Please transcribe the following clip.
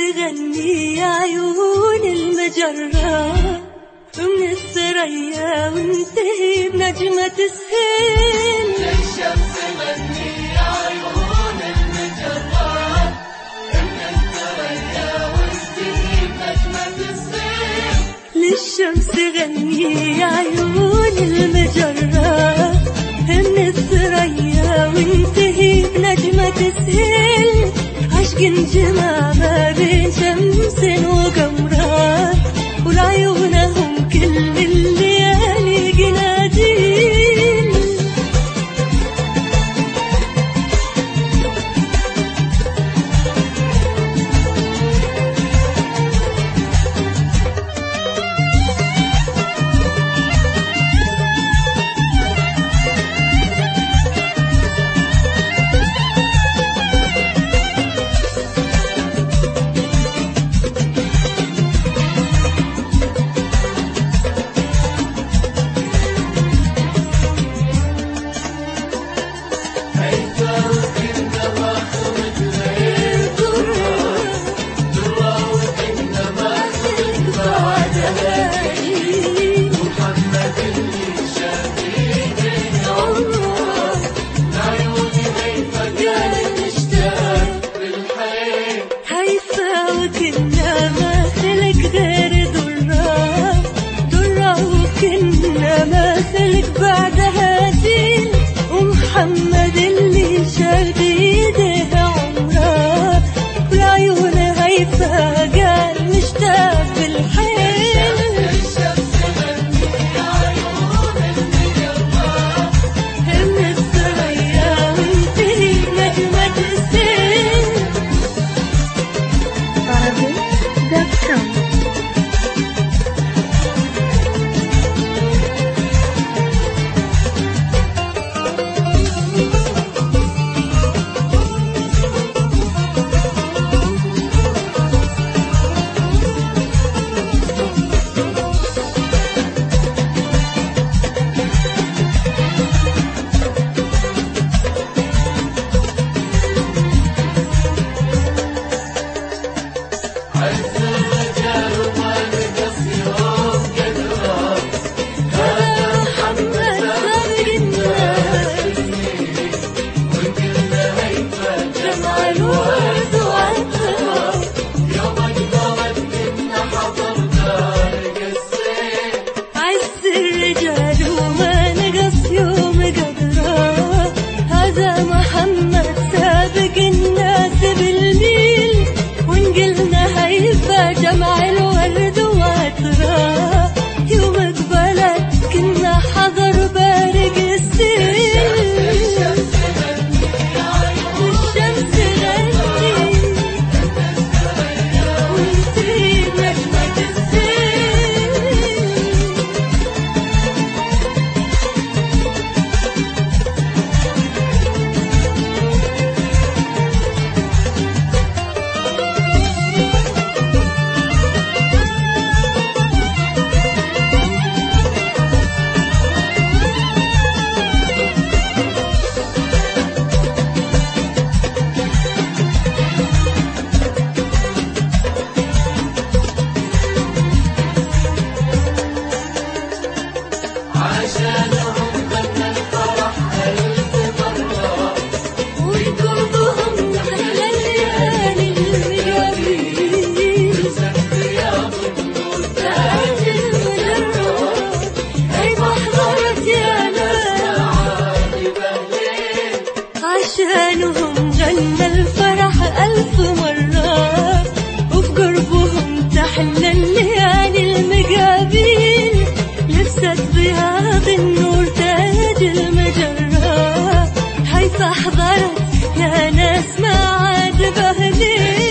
تغني يا عيون المجرة من الثريا وانتهي بنجمة السهل. للشمس غني يا عيون المجرة من الثريا وانتهي بنجمة السهل. للشمس غني يا عيون المجرة من الثريا وانتهي بنجمة السهل. عشق انجمع ما بين شمس وقمرة ولعيونهم كل الليالي قناديل. بعدها زين ومحمد اللي شال بيده عمره والعيون هيفا قال مشتاق بالحيل. للشمس غني يا عيون المجرة من الثريا وانتهي نجمة السن. Arabic.com جمع الورد وعطرة يوم قبلت كنا حضر بارق السن. للشمس غني يا عيون الشمس غني وانتهي بنجمة السن. عشانهم غنى الفرح ألف مرة وقلبهم أحلى الليالي المجابين. زكرياض النور تاج المجرة أي محضرة يا ناس عادي بهلين. عشانهم غنى الفرح ألف مرة وفي قربهم تحلى الليالي المجابين. لبست بياض النور تاج المجرة هيفا حضرت يا ناس ما عاد بهلين.